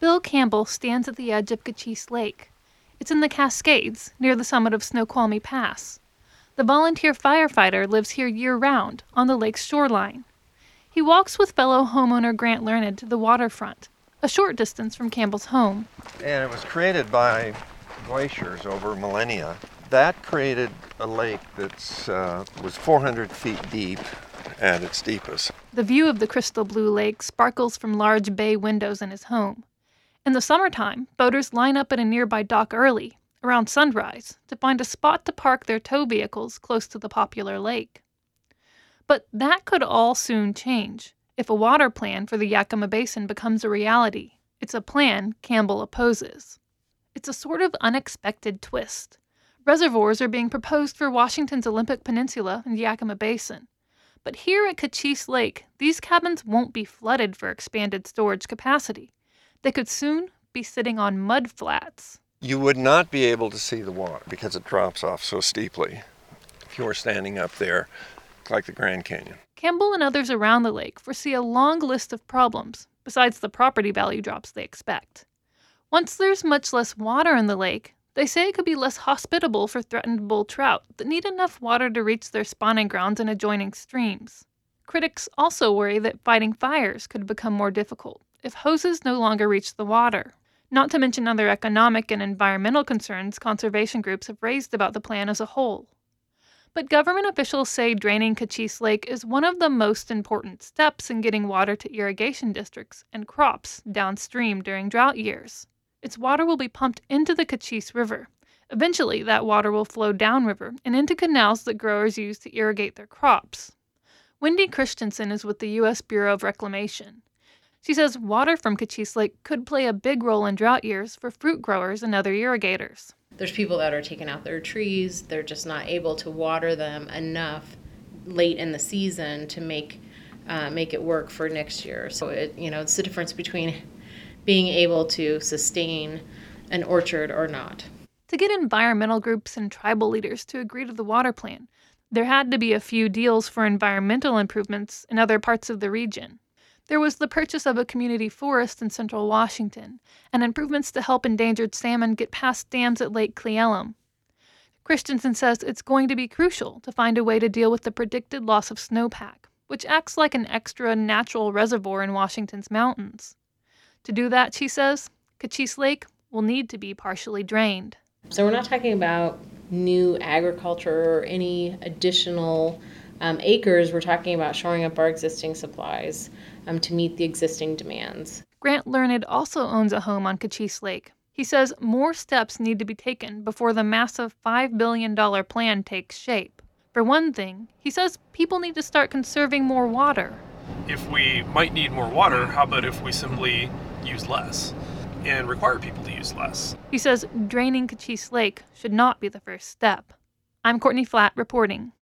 Bill Campbell stands at the edge of Cochise Lake. It's in the Cascades, near the summit of Snoqualmie Pass. The volunteer firefighter lives here year-round, on the lake's shoreline. He walks with fellow homeowner Grant Learned to the waterfront, a short distance from Campbell's home. And it was created by glaciers over millennia. That created a lake that was 400 feet deep at its deepest. The view of the crystal blue lake sparkles from large bay windows in his home. In the summertime, boaters line up at a nearby dock early, around sunrise, to find a spot to park their tow vehicles close to the popular lake. But that could all soon change if a water plan for the Yakima Basin becomes a reality. It's a plan Campbell opposes. It's a sort of unexpected twist. Reservoirs are being proposed for Washington's Olympic Peninsula and Yakima Basin. But here at Cochise Lake, these cabins won't be flooded for expanded storage capacity. They could soon be sitting on mud flats. You would not be able to see the water because it drops off so steeply if you were standing up there like the Grand Canyon. Campbell and others around the lake foresee a long list of problems, besides the property value drops they expect. Once there's much less water in the lake, they say it could be less hospitable for threatened bull trout that need enough water to reach their spawning grounds in adjoining streams. Critics also worry that fighting fires could become more difficult if hoses no longer reach the water. Not to mention other economic and environmental concerns conservation groups have raised about the plan as a whole. But government officials say draining Cochise Lake is one of the most important steps in getting water to irrigation districts and crops downstream during drought years. Its water will be pumped into the Cochise River. Eventually, that water will flow downriver and into canals that growers use to irrigate their crops. Wendy Christensen is with the U.S. Bureau of Reclamation. She says water from Cochise Lake could play a big role in drought years for fruit growers and other irrigators. There's people that are taking out their trees. They're just not able to water them enough late in the season to make it work for next year. So it's the difference between being able to sustain an orchard or not. To get environmental groups and tribal leaders to agree to the water plan, there had to be a few deals for environmental improvements in other parts of the region. There was the purchase of a community forest in central Washington, and improvements to help endangered salmon get past dams at Lake Cle Elum. Christensen says it's going to be crucial to find a way to deal with the predicted loss of snowpack, which acts like an extra natural reservoir in Washington's mountains. To do that, she says, Cochise Lake will need to be partially drained. So we're not talking about new agriculture or any additional acres. We're talking about shoring up our existing supplies to meet the existing demands. Grant Learned also owns a home on Cochise Lake. He says more steps need to be taken before the massive $5 billion plan takes shape. For one thing, he says people need to start conserving more water. If we might need more water, how about if we simply use less and require people to use less? He says draining Cochise Lake should not be the first step. I'm Courtney Flatt reporting.